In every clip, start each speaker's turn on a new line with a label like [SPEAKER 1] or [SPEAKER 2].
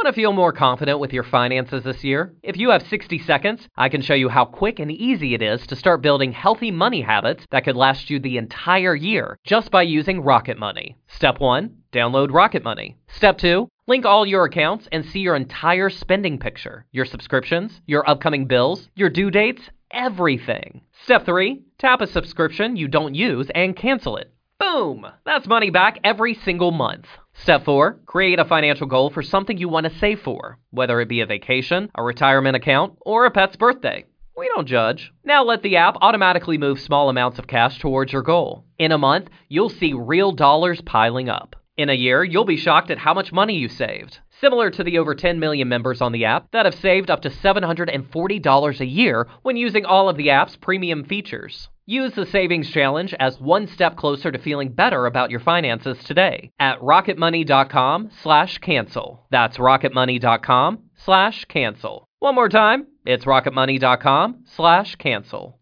[SPEAKER 1] Want to feel more confident with your finances this year? If you have 60 seconds, I can show you how quick and easy it is to start building healthy money habits that could last you the entire year just by using Rocket Money. Step 1, download Rocket Money. Step 2, link all your accounts and see your entire spending picture, your subscriptions, your upcoming bills, your due dates, everything. Step 3, tap a subscription you don't use and cancel it. Boom! That's money back every single month. Step 4, create a financial goal for something you want to save for, whether it be a vacation, a retirement account, or a pet's birthday. We don't judge. Now let the app automatically move small amounts of cash towards your goal. In a month, you'll see real dollars piling up. In a year, you'll be shocked at how much money you saved. Similar to the over 10 million members on the app that have saved up to $740 a year when using all of the app's premium features. Use the Savings Challenge as one step closer to feeling better about your finances today at rocketmoney.com/cancel. That's rocketmoney.com/cancel. One more time, it's rocketmoney.com/cancel.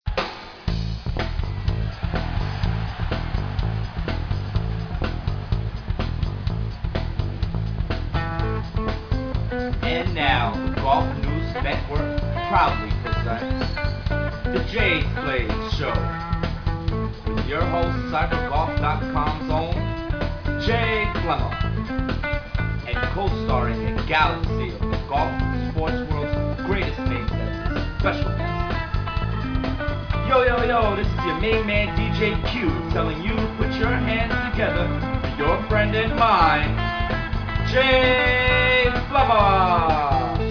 [SPEAKER 2] And now, the Golf News Network proudly presents the Jay's Plays Show with your host, CyberGolf.com's own Jay Flemmer, and co-starring a galaxy of the golf sports world's greatest names as his special guest. Yo, this is your main man DJ Q telling you to put your hands together for your friend and mine, Jay Flemmer.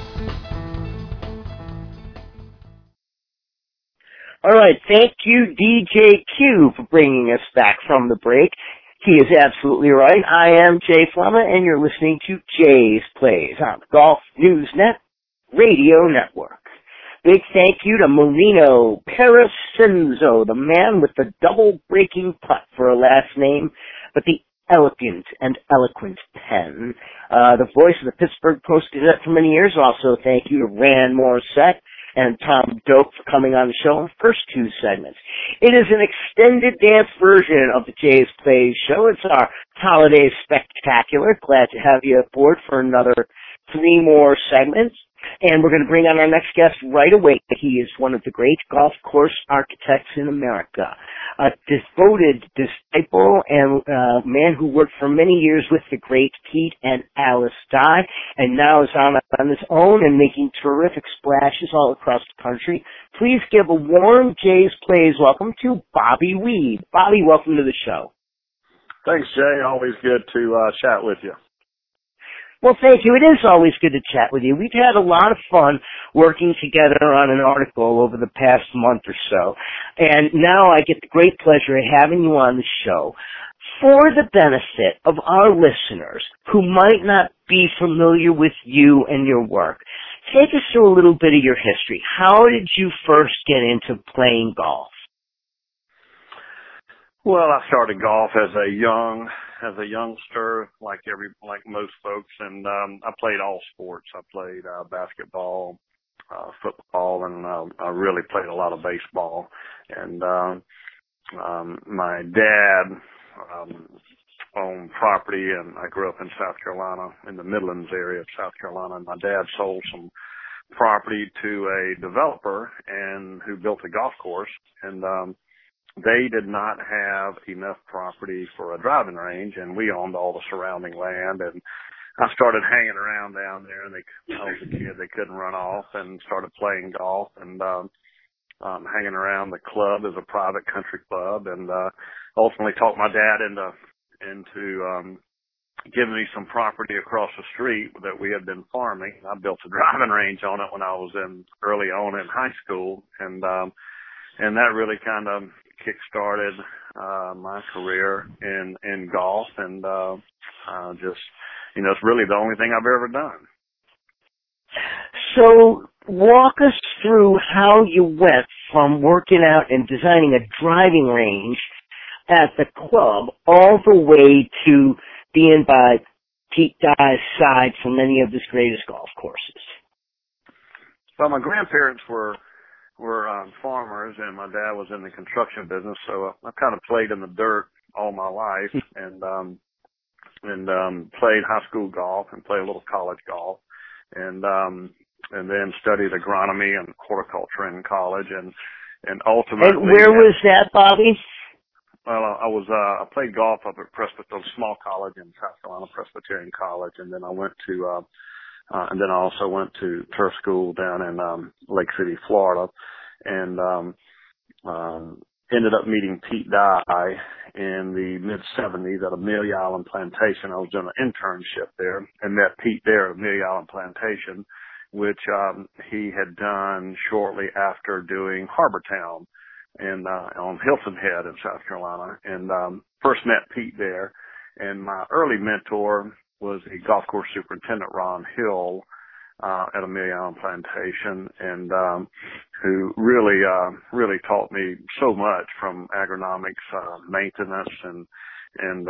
[SPEAKER 3] All right, thank you, DJ Q, for bringing us back from the break. He is absolutely right. I am Jay Flemmer, and you're listening to Jay's Plays on the Golf News Net Radio Network. Big thank you to Marino Paracenzo, the man with the double-breaking putt for a last name, but the elegant and eloquent pen. The voice of the Pittsburgh Post-Gazette for many years. Also, thank you to Rand Morissette and Tom Doak for coming on the show in the first two segments. It is an extended dance version of the Jay's Plays show. It's our holiday spectacular. Glad to have you aboard for another 3 more segments. And we're going to bring on our next guest right away. He is one of the great golf course architects in America, a devoted disciple and man who worked for many years with the great Pete and Alice Dye, and now is on his own and making terrific splashes all across the country. Please give a warm Jay's Plays welcome to Bobby Weed. Bobby, welcome to the show.
[SPEAKER 4] Thanks, Jay. Always good to chat with you.
[SPEAKER 3] Well, thank you. It is always good to chat with you. We've had a lot of fun working together on an article over the past month or so, and now I get the great pleasure of having you on the show. For the benefit of our listeners who might not be familiar with you and your work, take us through a little bit of your history. How did you first get into playing golf?
[SPEAKER 4] Well, I started golf as a youngster, like most folks, and I played all sports. I played basketball, football, and I really played a lot of baseball. And my dad owned property, and I grew up in South Carolina, in the Midlands area of South Carolina. And my dad sold some property to a developer and who built a golf course, and they did not have enough property for a driving range, and we owned all the surrounding land. And I started hanging around down there, and I was a kid, they couldn't run off, and started playing golf and hanging around the club as a private country club, and ultimately talked my dad into giving me some property across the street that we had been farming. I built a driving range on it when I was early on in high school, and that really kind of kick-started my career in golf, and just, it's really the only thing I've ever done.
[SPEAKER 3] So walk us through how you went from working out and designing a driving range at the club all the way to being by Pete Dye's side for many of his greatest golf courses.
[SPEAKER 4] Well, my grandparents were farmers, and my dad was in the construction business, so I kind of played in the dirt all my life, and played high school golf and played a little college golf, and then studied agronomy and horticulture in college, and ultimately.
[SPEAKER 3] And where was that, Bobby?
[SPEAKER 4] Well, I played golf up at Presbyterian, a small college in South Carolina, Presbyterian College, and then I went to, and then I also went to turf school down in Lake City, Florida, and ended up meeting Pete Dye in the mid-'70s at Amelia Island Plantation. I was doing an internship there and met Pete there at Amelia Island Plantation, which he had done shortly after doing Harbor Town and on Hilton Head in South Carolina. And first met Pete there. And my early mentor was the golf course superintendent, Ron Hill, at Amelia Island Plantation, and who really taught me so much from agronomics, maintenance, and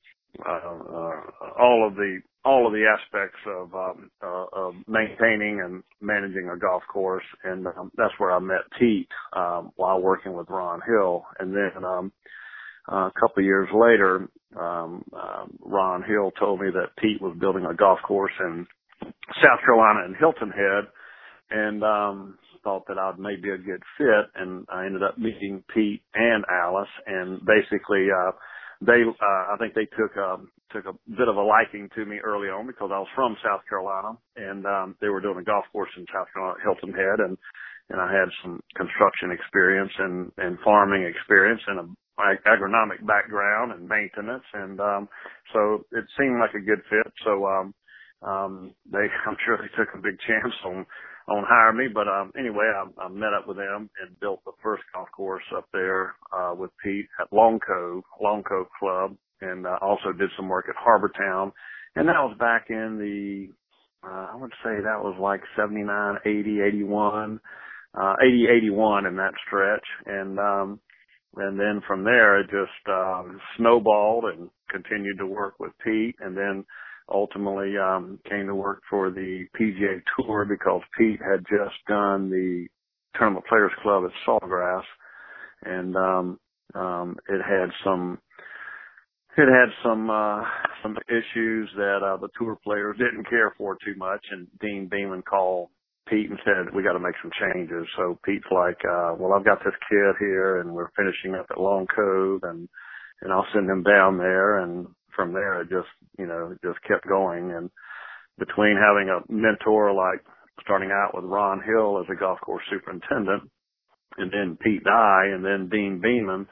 [SPEAKER 4] all of the aspects of maintaining and managing a golf course. And that's where I met Pete while working with Ron Hill. And then a couple of years later, Ron Hill told me that Pete was building a golf course in South Carolina in Hilton Head, and thought that I'd maybe a good fit. And I ended up meeting Pete and Alice, and basically I think they took a bit of a liking to me early on because I was from South Carolina, and they were doing a golf course in South Carolina, Hilton Head, and I had some construction experience and farming experience and an agronomic background and maintenance, and so it seemed like a good fit. So I'm sure they took a big chance on hiring me, but anyway, I met up with them and built the first golf course up there with Pete at Long Cove Club, and also did some work at Harbor Town. And that was back in the I would say that was like 79, 80, 81, 80, 81 in that stretch, and then from there it just snowballed and continued to work with Pete, and then ultimately came to work for the PGA Tour because Pete had just done the Tournament Players Club at Sawgrass, and it had some issues that the tour players didn't care for too much, and Dean Beeman called Pete and said, we got to make some changes. So Pete's like, well, I've got this kid here and we're finishing up at Long Cove, and I'll send him down there. And from there, it just kept going. And between having a mentor, like starting out with Ron Hill as a golf course superintendent, and then Pete Dye, and then Dean Beeman,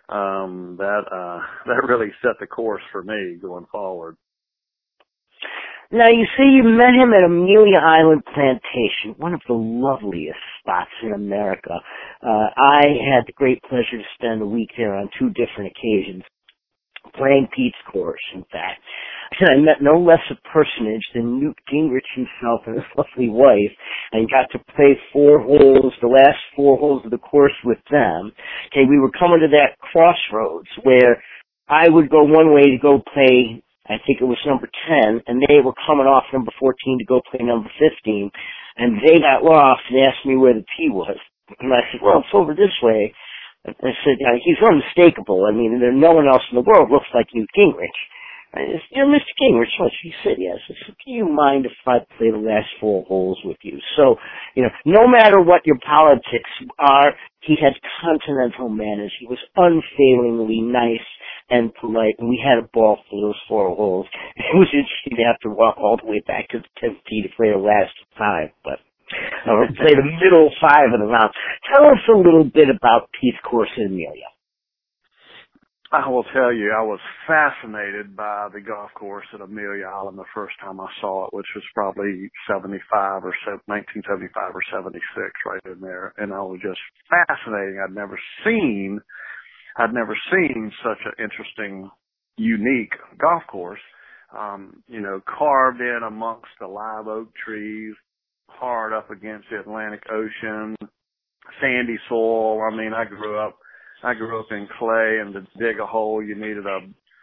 [SPEAKER 4] that really set the course for me going forward.
[SPEAKER 3] Now, you say you met him at Amelia Island Plantation, one of the loveliest spots in America. I had the great pleasure to spend a week there on 2 different occasions, playing Pete's course, in fact. I met no less a personage than Newt Gingrich himself and his lovely wife, and got to play 4 holes, the last 4 holes of the course with them. Okay, we were coming to that crossroads where I would go one way to go play, I think it was number 10, and they were coming off number 14 to go play number 15, and they got lost and asked me where the tee was. And I said, well, it's over this way. I said, he's unmistakable. I mean, no one else in the world looks like Newt Gingrich. I said, Mr. Gingrich, he said, yes. I said, do you mind if I play the last 4 holes with you? So, no matter what your politics are, he had continental manners. He was unfailingly nice and polite, and we had a ball for those 4 holes. It was interesting to have to walk all the way back to the 10th tee to play the last 5, but we'll play the middle 5 of the round. Tell us a little bit about Pete's course in Amelia.
[SPEAKER 4] I will tell you, I was fascinated by the golf course at Amelia Island the first time I saw it, which was probably 1975 or 76, right in there. And I was just fascinating. I'd never seen such an interesting, unique golf course. Carved in amongst the live oak trees, hard up against the Atlantic Ocean, sandy soil. I mean, I grew up in clay, and to dig a hole, you needed a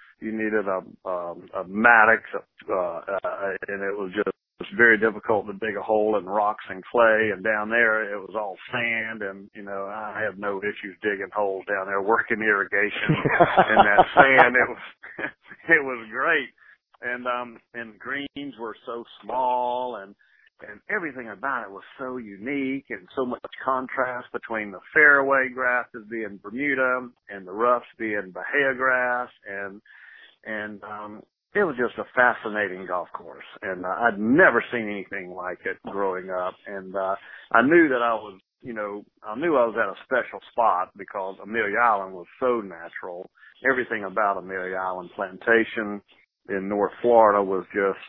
[SPEAKER 4] mattock, and it was just very difficult to dig a hole in rocks and clay. And down there, it was all sand, and I had no issues digging holes down there, working irrigation in that sand. It was great. and greens were so small, and everything about it was so unique, and so much contrast between the fairway grasses being Bermuda and the roughs being Bahia grass, and it was just a fascinating golf course, and I'd never seen anything like it growing up, and I knew that I was at a special spot because Amelia Island was so natural. Everything about Amelia Island Plantation in North Florida was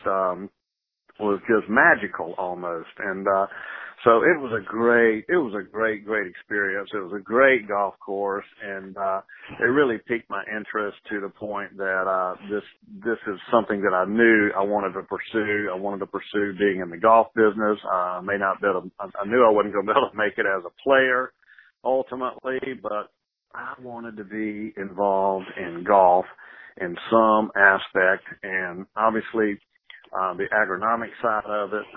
[SPEAKER 4] just magical almost, and so it was a great experience. It was a great golf course, and it really piqued my interest to the point that this is something that I knew I wanted to pursue. I wanted to pursue being in the golf business. I knew I wasn't going to be able to make it as a player ultimately, but I wanted to be involved in golf in some aspect, and obviously the agronomic side of it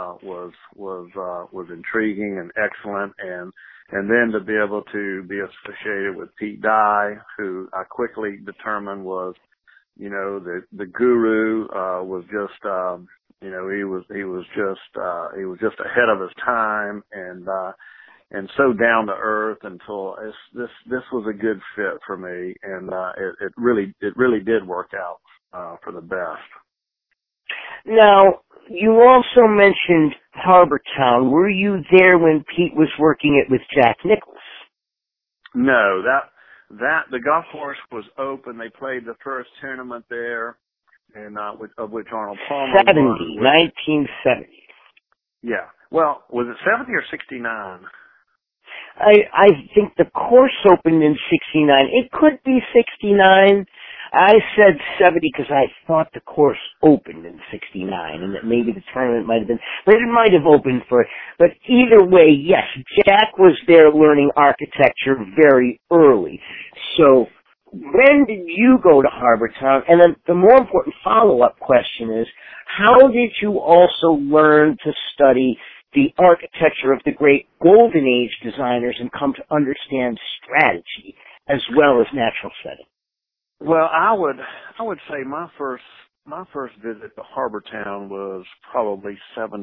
[SPEAKER 4] was intriguing and excellent, and then to be able to be associated with Pete Dye, who I quickly determined was, the guru, was just he was just ahead of his time, and so down to earth until this was a good fit for me, and it really did work out for the best.
[SPEAKER 3] Now, you also mentioned Harbor Town. Were you there when Pete was working it with Jack Nicklaus?
[SPEAKER 4] No, the golf course was open. They played the first tournament there, and of which Arnold Palmer
[SPEAKER 3] 1970.
[SPEAKER 4] Yeah. Well, was it 70 or 69?
[SPEAKER 3] I think the course opened in 69. It could be 69. I said 70 because I thought the course opened in 69 and that maybe the tournament might have been, but it might have opened but either way, yes, Jack was there learning architecture very early. So when did you go to Harbor Town? And then the more important follow-up question is, how did you also learn to study the architecture of the great Golden Age designers and come to understand strategy as well as natural setting?
[SPEAKER 4] Well, I would say my first visit to Harbor Town was probably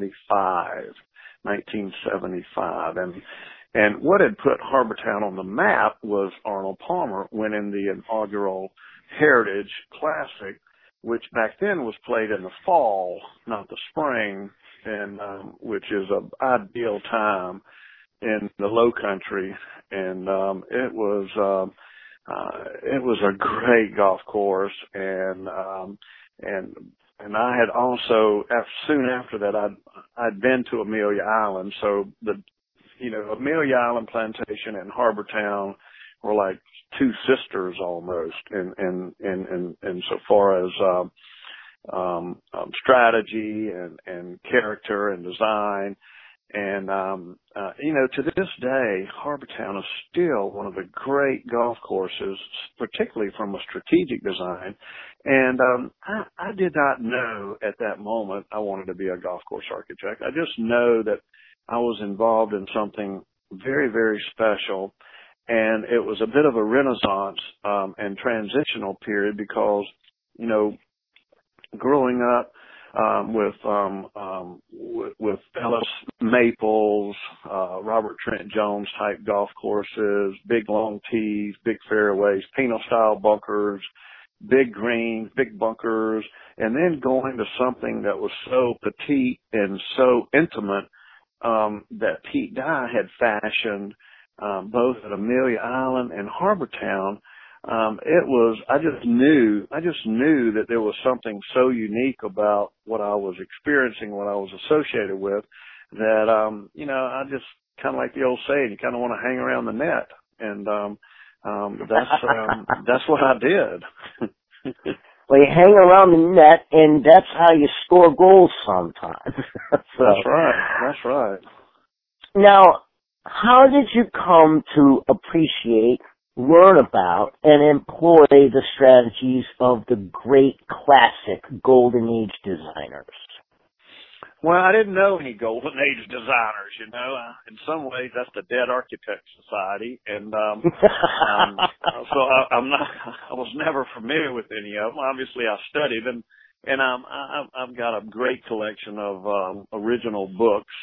[SPEAKER 4] 1975, and what had put Harbor Town on the map was Arnold Palmer winning the inaugural Heritage Classic, which back then was played in the fall, not the spring, and which is an ideal time in the Low Country, and it was a great golf course, and I had also soon after that I'd been to Amelia Island, so Amelia Island Plantation and Harbor Town were like two sisters almost, in so far as strategy and character and design. And, to this day, Harbor Town is still one of the great golf courses, particularly from a strategic design. And, I did not know at that moment I wanted to be a golf course architect. I just know that I was involved in something very, very special. And it was a bit of a renaissance, and transitional period because, growing up, with Ellis Maples, Robert Trent Jones type golf courses, big long tees, big fairways, Pino style bunkers, big greens, big bunkers, and then going to something that was so petite and so intimate, that Pete Dye had fashioned, both at Amelia Island and Harbor Town. I just knew that there was something so unique about what I was experiencing, what I was associated with, that, I just kind of like the old saying, you kind of want to hang around the net. And, that's what I did.
[SPEAKER 3] Well, you hang around the net, and that's how you score goals sometimes.
[SPEAKER 4] That's right.
[SPEAKER 3] Now, how did you come to appreciate, learn about, and employ the strategies of the great classic Golden Age designers?
[SPEAKER 4] Well, I didn't know any Golden Age designers, In some ways, that's the Dead Architect Society, and so I was never familiar with any of them. Obviously, I studied them And I've got a great collection of original books,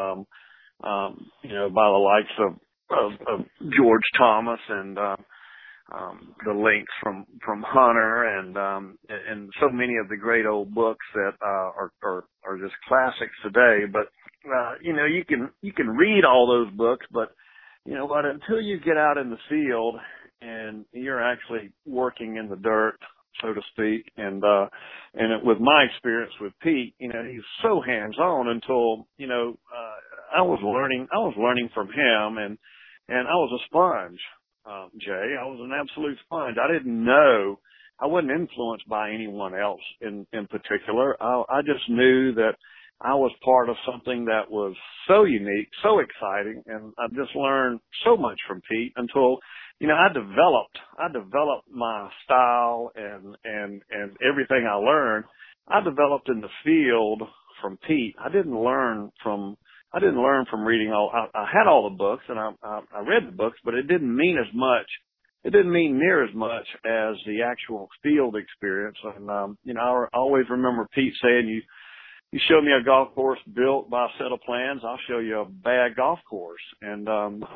[SPEAKER 4] by the likes of George Thomas and the links from Hunter and so many of the great old books that are just classics today. But you can read all those books, but you know what? Until you get out in the field and you're actually working in the dirt, so to speak, and with my experience with Pete, he's so hands-on until I was learning from him, and I was a sponge. Jay, I was an absolute sponge. I didn't know. I wasn't influenced by anyone else in particular. I just knew that I was part of something that was so unique, so exciting, and I just learned so much from Pete until, I developed my style and everything I learned. I developed in the field from Pete. I didn't learn from reading I had all the books and I read the books, but it didn't mean as much. It didn't mean near as much as the actual field experience. And, I always remember Pete saying, you show me a golf course built by a set of plans, I'll show you a bad golf course. And,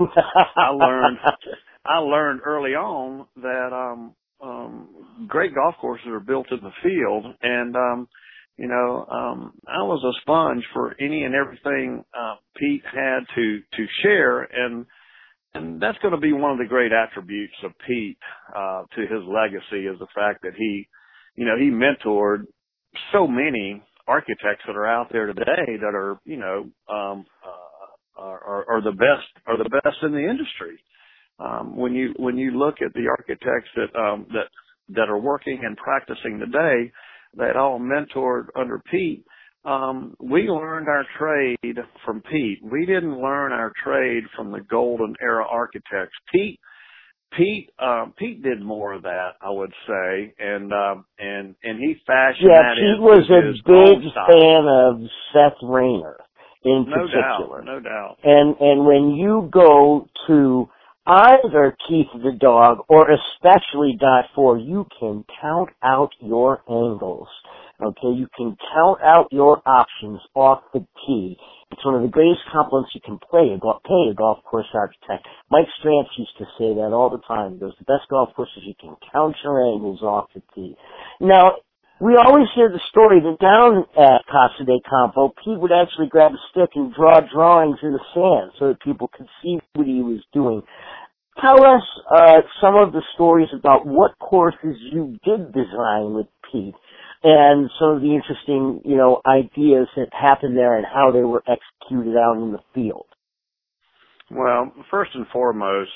[SPEAKER 4] I learned early on that, great golf courses are built in the field. And, I was a sponge for any and everything Pete had to share, and that's going to be one of the great attributes of Pete to his legacy is the fact that he mentored so many architects that are out there today that are are the best in the industry. When you look at the architects that are working and practicing today, that all mentored under Pete, we learned our trade from Pete. We didn't learn our trade from the golden era architects. Pete did more of that, I would say, and he fashioned that
[SPEAKER 3] Pete
[SPEAKER 4] into
[SPEAKER 3] was a
[SPEAKER 4] his
[SPEAKER 3] big
[SPEAKER 4] style.
[SPEAKER 3] fan of Seth Rayner in particular.
[SPEAKER 4] No doubt.
[SPEAKER 3] And when you go to either Keith the Dog or especially Dot 4, you can count out your angles. Okay, you can count out your options off the tee. It's one of the greatest compliments you can pay a golf course architect. Mike Strantz used to say that all the time. He goes, the best golf courses you can count your angles off the tee. Now, we always hear the story that down at Casa de Campo, Pete would actually grab a stick and draw drawings in the sand so that people could see what he was doing. Tell us some of the stories about what courses you did design with Pete and some of the interesting, ideas that happened there and how they were executed out in the field.
[SPEAKER 4] Well, first and foremost,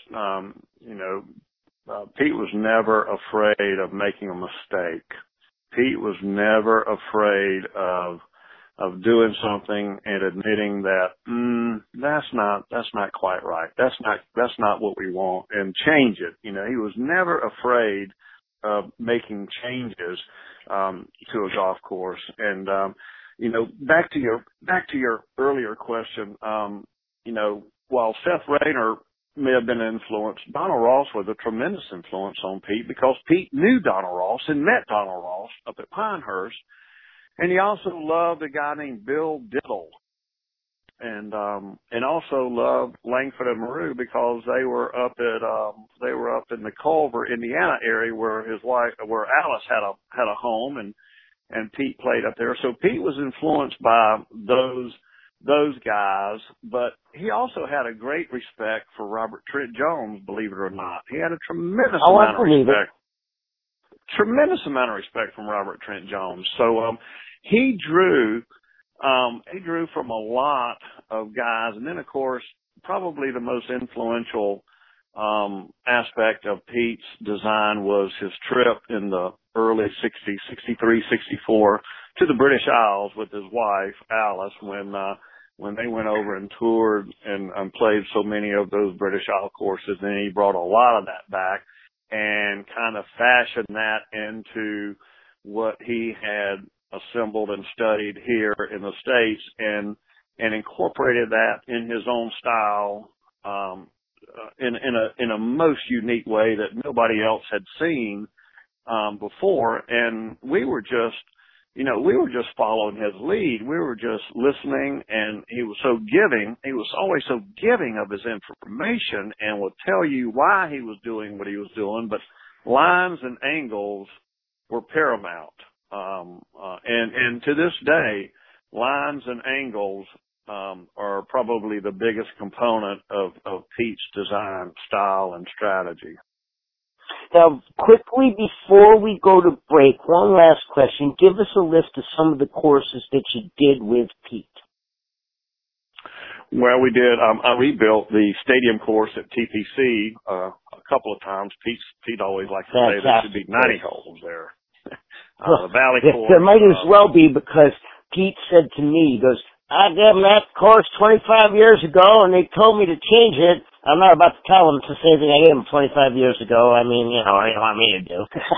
[SPEAKER 4] Pete was never afraid of making a mistake. Pete was never afraid of doing something and admitting that that's not quite right. That's not what we want, and change it. He was never afraid of making changes to a golf course. And back to your earlier question, while Seth Rayner may have been influenced, Donald Ross was a tremendous influence on Pete because Pete knew Donald Ross and met Donald Ross up at Pinehurst. And he also loved a guy named Bill Diddle, and also loved Langford and Maru because they were up in the Culver, Indiana area where Alice had a home, and Pete played up there. So Pete was influenced by those guys, but he also had a great respect for Robert Trent Jones, believe it or not. He had a tremendous amount of respect from Robert Trent Jones. So he drew from a lot of guys, and then of course probably the most influential aspect of Pete's design was his trip in the early 60s, 63, 64 to the British Isles with his wife Alice when they went over and toured and played so many of those British Isle courses. And he brought a lot of that back and kind of fashioned that into what he had assembled and studied here in the States, and incorporated that in his own style, in a most unique way that nobody else had seen, before. And we were just we were just following his lead. We were just listening, and he was so giving. He was always so giving of his information and would tell you why he was doing what he was doing, but lines and angles were paramount. And to this day, lines and angles are probably the biggest component of Pete's design style and strategy.
[SPEAKER 3] Now, quickly before we go to break, one last question. Give us a list of some of the courses that you did with Pete.
[SPEAKER 4] Well, we did. I rebuilt the stadium course at TPC a couple of times. Pete always likes to say there should be 90 holes there. The Valley course.
[SPEAKER 3] There might as well be, because Pete said to me, he goes, I gave him that course 25 years ago, and they told me to change it. I'm not about to tell him the same thing I gave him 25 years ago. I mean, what do you want me to do?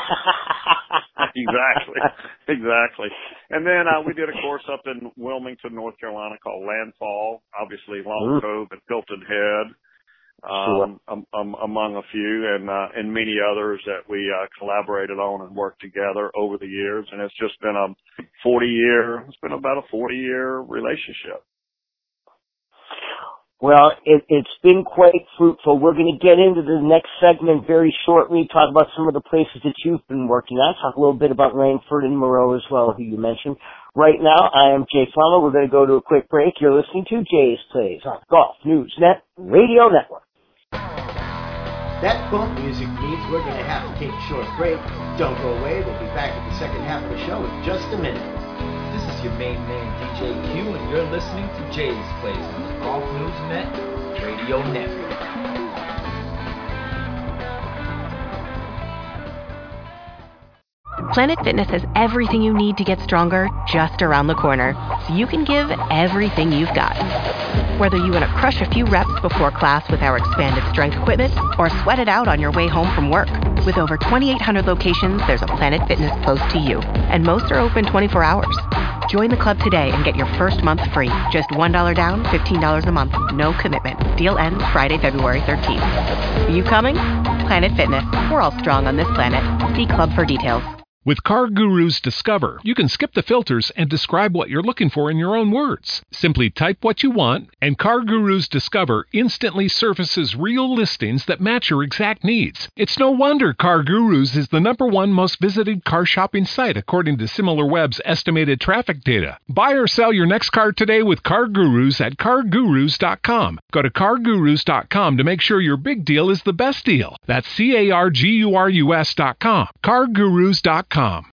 [SPEAKER 4] Exactly. And then we did a course up in Wilmington, North Carolina called Landfall, obviously Long Cove and Hilton Head, among a few, and many others that we collaborated on and worked together over the years. And it's just been about a 40-year relationship.
[SPEAKER 3] Well, it's been quite fruitful. We're going to get into the next segment very shortly, talk about some of the places that you've been working on, talk a little bit about Langford and Moreau as well, who you mentioned. Right now, I am Jay Flama. We're going to go to a quick break. You're listening to Jay's Plays on Golf News Net Radio Network.
[SPEAKER 5] That bump music means we're going to have to take a short break. Don't go away. We'll be back at the second half of the show in just a minute.
[SPEAKER 6] This is your main man, DJ Q, and you're listening to Jay's Plays on the Golf News Net Radio Network.
[SPEAKER 7] Planet Fitness has everything you need to get stronger just around the corner, so you can give everything you've got. Whether you want to crush a few reps before class with our expanded strength equipment, or sweat it out on your way home from work. With over 2,800 locations, there's a Planet Fitness close to you, and most are open 24 hours. Join the club today and get your first month free. Just $1 down, $15 a month. No commitment. Deal ends Friday, February 13th. Are you coming? Planet Fitness. We're all strong on this planet. See club for details.
[SPEAKER 8] With CarGurus Discover, you can skip the filters and describe what you're looking for in your own words. Simply type what you want, and CarGurus Discover instantly surfaces real listings that match your exact needs. It's no wonder CarGurus is the #1 most visited car shopping site according to SimilarWeb's estimated traffic data. Buy or sell your next car today with CarGurus at CarGurus.com. Go to CarGurus.com to make sure your big deal is the best deal. That's CarGurus.com. CarGurus.com.